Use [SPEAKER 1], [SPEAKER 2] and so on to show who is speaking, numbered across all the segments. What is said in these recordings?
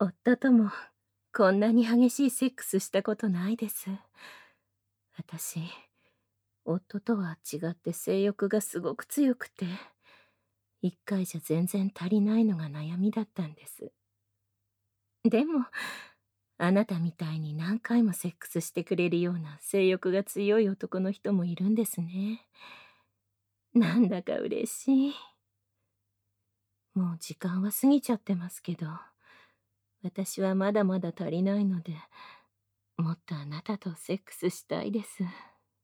[SPEAKER 1] 夫ともこんなに激しいセックスしたことないです。私、夫とは違って性欲がすごく強くて、一回じゃ全然足りないのが悩みだったんです。でも、あなたみたいに何回もセックスしてくれるような性欲が強い男の人もいるんですね。なんだか嬉しい。もう時間は過ぎちゃってますけど、私はまだまだ足りないので、もっとあなたとセックスしたいです。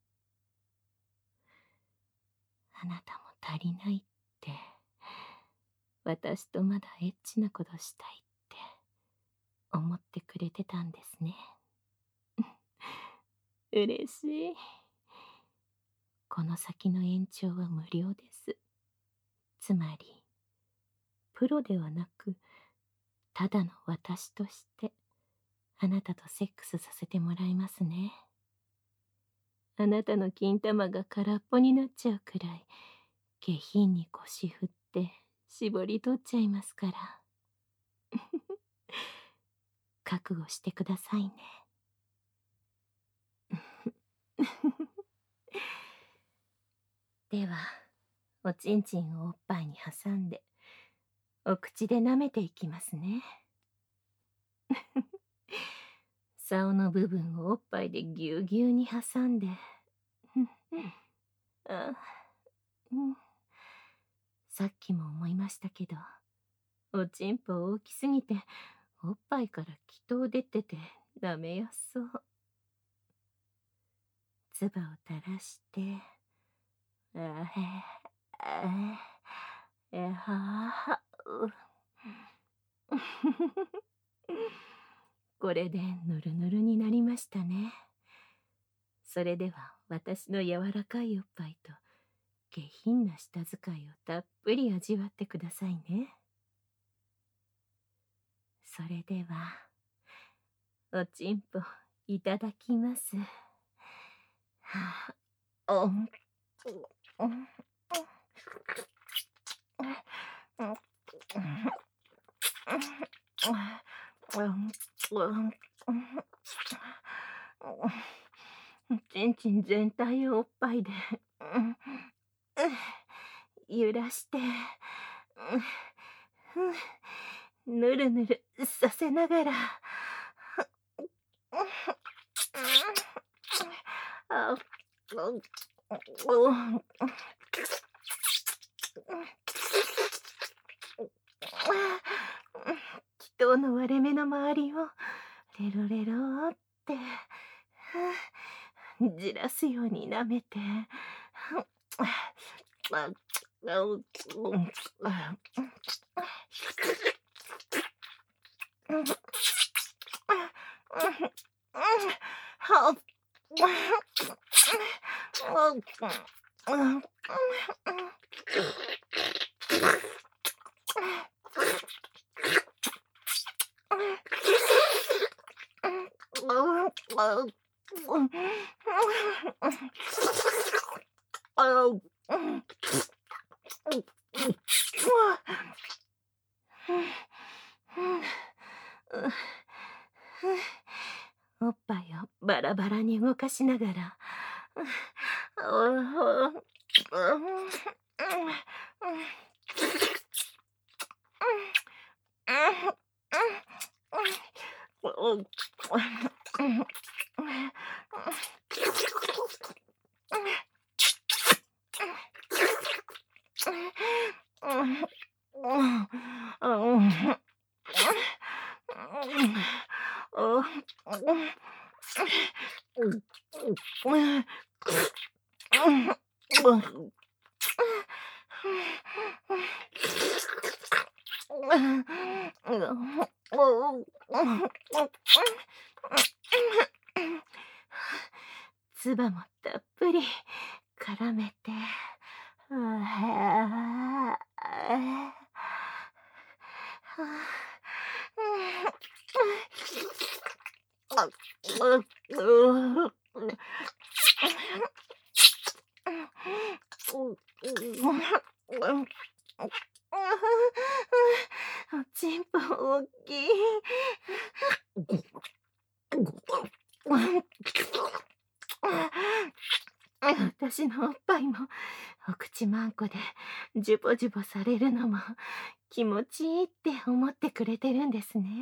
[SPEAKER 1] あなたも足りないって、私とまだエッチなことしたいって思ってくれてたんですね。嬉しい。この先の延長は無料です。つまり、プロではなく、ただの私として、あなたとセックスさせてもらいますね。あなたの金玉が空っぽになっちゃうくらい、下品に腰振って絞り取っちゃいますから。覚悟してくださいね。では、おちんちんをおっぱいに挟んで、お口で舐めていきますね。竿の部分をおっぱいでぎゅうぎゅうに挟んで、あ、さっきも思いましたけど、おちんぽ大きすぎて、おっぱいから気筒出てて舐めやすそう。唾を垂らして、あへ、あへ、はう。これでぬるぬるになりましたね。それでは私の柔らかいおっぱいと下品な舌使いをたっぷり味わってくださいね。それでは、おちんぽいただきます。はあ、おん、おん、ちんちん全体をおっぱいで、揺らして、ぬるぬるさせながら、あ、気筒の割れ目の周りをレロレロってじらすように舐めて、おっぱいをバラバラに動かしながら、つばもたっぷり絡めて、おちんぽ大おっきい。私のおっぱいもお口まんこでジュボジュボされるのも気持ちいいって思ってくれてるんですね。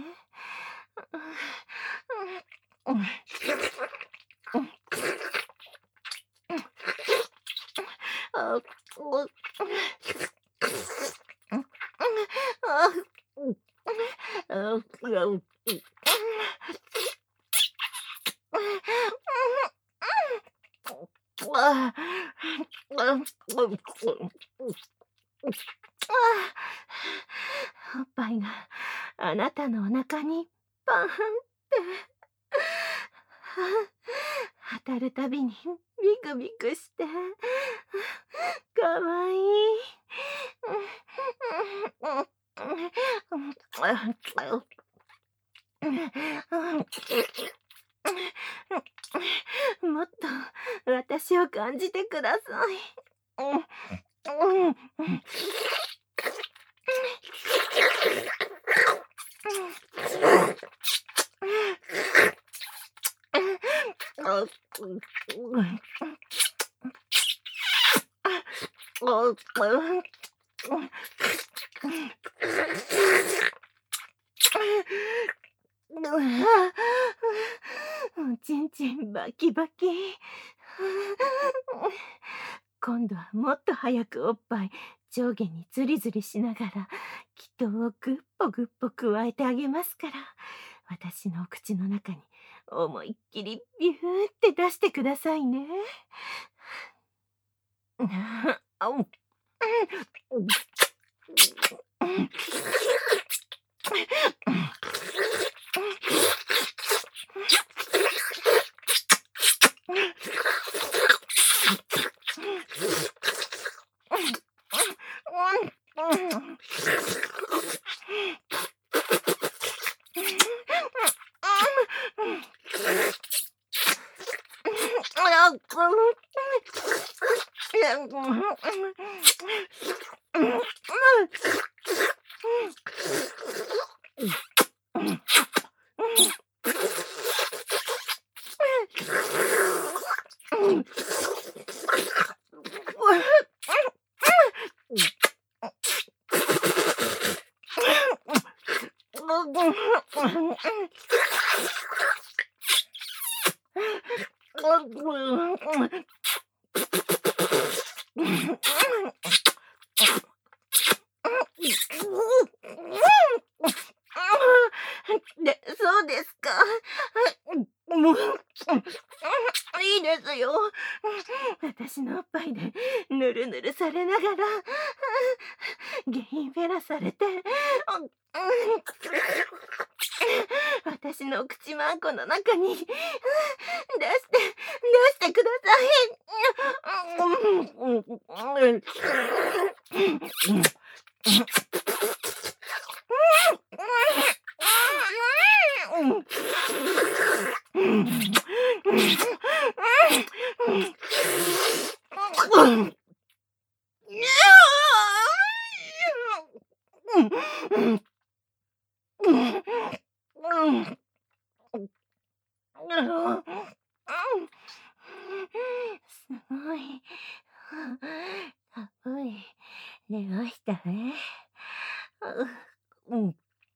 [SPEAKER 1] おっぱいがあなたのお腹にパンって当たるたびにビクビクしてかわいい。もっと私を感じてください。おちんちんバキバキ。今度はもっと早くおっぱい上下にズリズリしながら気筒をグッポグッポ加えてあげますから、私のお口の中に思いっきりビューって出してくださいね。そうですか。もういいですよ。私のおっぱいでぬるぬるされながら下品フェラされて、私の口まんこの中に出してください。すごい。たっぷり出ましたね。うん。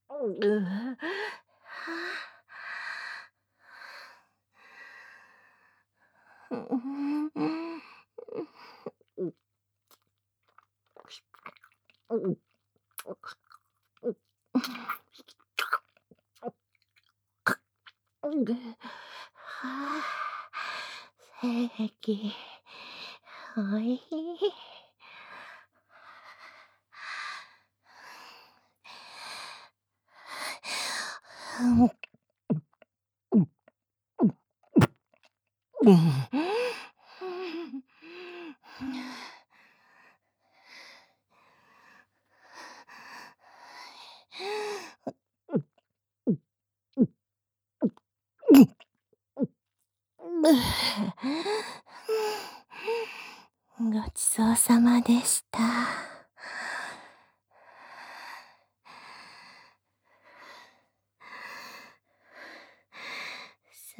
[SPEAKER 1] 性癖おいしい。ごちそうさまでした。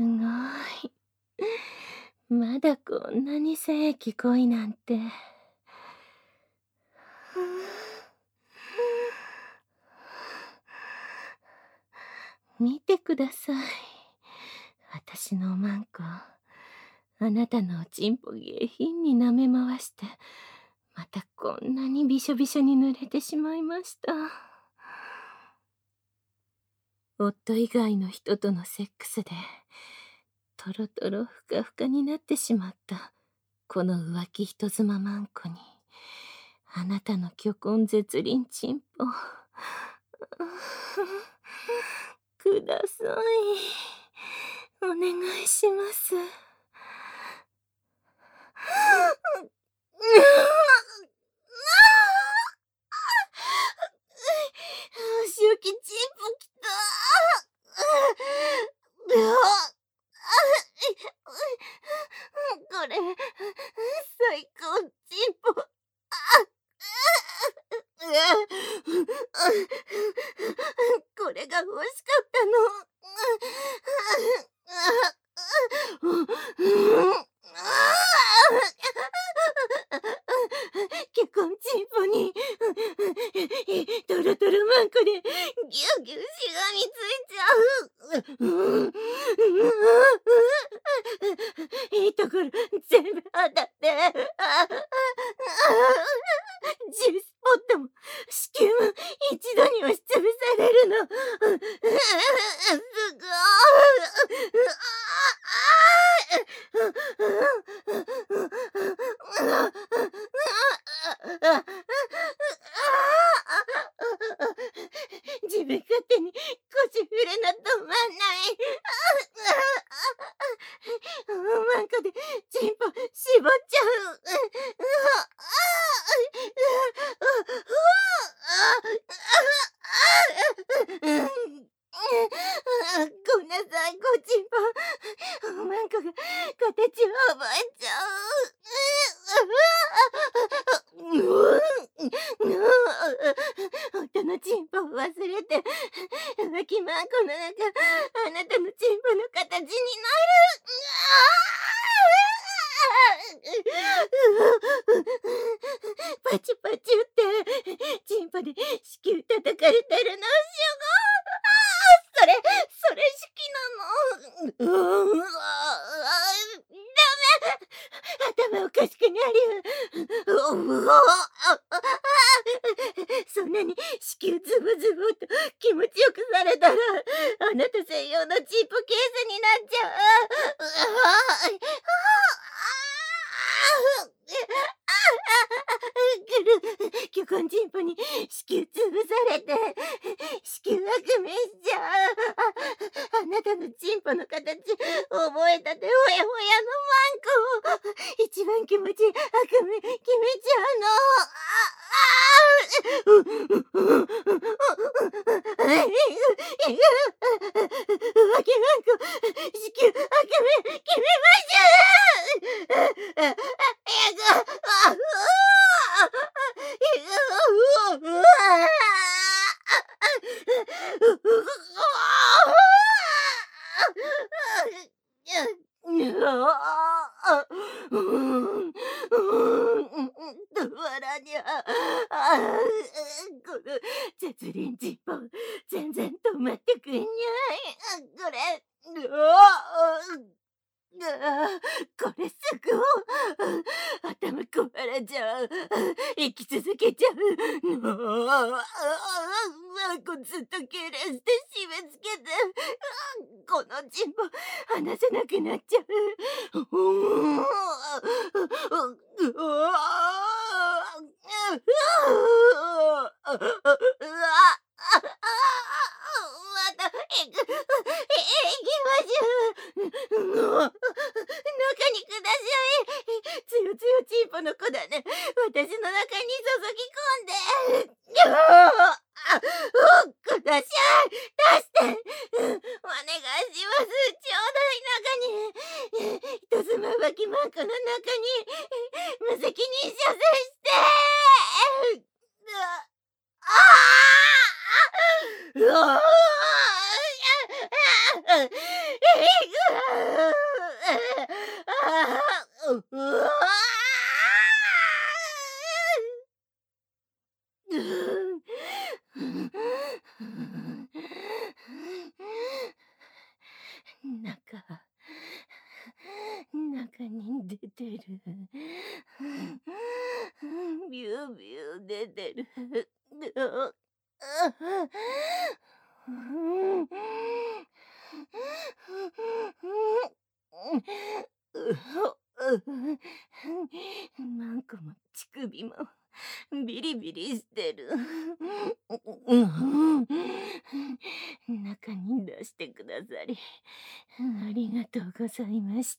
[SPEAKER 1] ごい。まだこんなに精液濃いなんて。見てください。私のおまんこ。あなたのおちんぽ下品に舐め回して、またこんなにびしょびしょに濡れてしまいました。夫以外の人とのセックスで、とろとろふかふかになってしまった、この浮気人妻まんこに、あなたの虚根絶倫ちんぽ、ください。お願いします。しおきちんぽきた。これ、最高ちんぽ。これが欲しかったの。結婚チンポにトロトロマンコでギュウギュウしがみついちゃう。いいところ全部当たってジュースポットも子宮も一度に押しつぶされるの。すご自分勝手に腰振るの止まんない。マンコでチンポ絞っちゃう。ごめんなさい、ごチンポ。マンコが形を覚えちゃう。夫のチンポを忘れて、浮気マンコの中、あなたのチンポの形になる。パチパチってチンポで子宮叩かれてるの。それ好きなの。頭おかしくなる。そんなに子宮ズブズブと気持ちよくされたら、あなた専用のチンポケースになっちゃう。虚根チンポに子宮潰されて子宮悪夢しちゃう。あなたのチンポの形覚えたてほやほやのマンコを一番気持ちいい悪夢決めちゃうの。浮気マンコ子宮悪夢決めまし止まらにゃ。この絶倫チンポ全然止まってくんにゃい。これこれすごい。頭壊れちゃう。生き続けちゃう。こずっと敬礼して締め付けて、このチンポ離せなくなっちゃう。また行きましょう。中にください。つよつよチンポの子だね。私の中に注ぎ込んで。ください。出して。お願いします。ちょうだい。中に。人妻浮気マンコの中に無責任射精して。うわ中に出てる。ビュービュー出てる。マンコも乳首もビリビリしてる。中に出してくださり、ありがとうございました。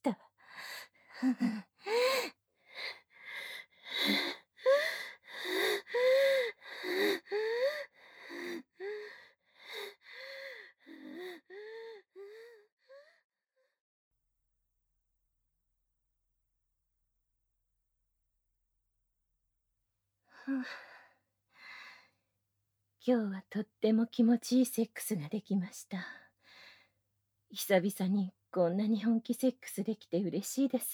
[SPEAKER 1] 今日はとっても気持ちいいセックスができました。久々にこんなに本気セックスできて嬉しいです。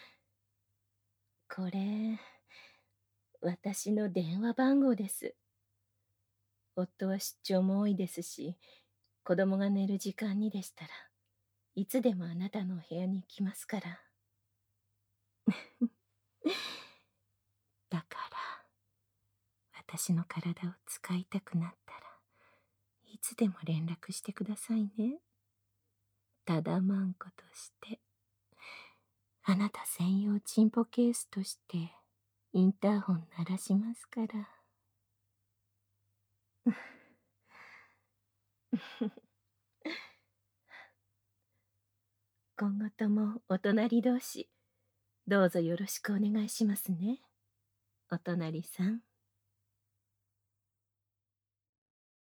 [SPEAKER 1] これ、私の電話番号です。夫は出張も多いですし、子供が寝る時間にでしたらいつでもあなたのお部屋に行きますから。だから私の体を使いたくなったらいつでも連絡してくださいね。ただまんことしてあなた専用チンポケースとしてインターホン鳴らしますから。今後ともお隣同士どうぞよろしくお願いしますね、お隣さん。